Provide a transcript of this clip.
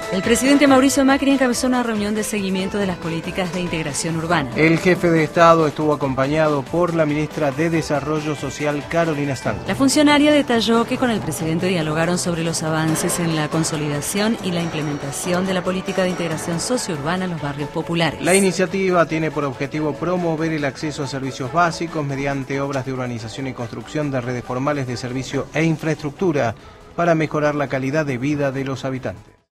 El presidente Mauricio Macri encabezó una reunión de seguimiento de las políticas de integración urbana. El jefe de Estado estuvo acompañado por la ministra de Desarrollo Social, Carolina Stanco. La funcionaria detalló que con el presidente dialogaron sobre los avances en la consolidación y la implementación de la política de integración sociourbana en los barrios populares. La iniciativa tiene por objetivo promover el acceso a servicios básicos mediante obras de urbanización y construcción de redes formales de servicio e infraestructura para mejorar la calidad de vida de los habitantes.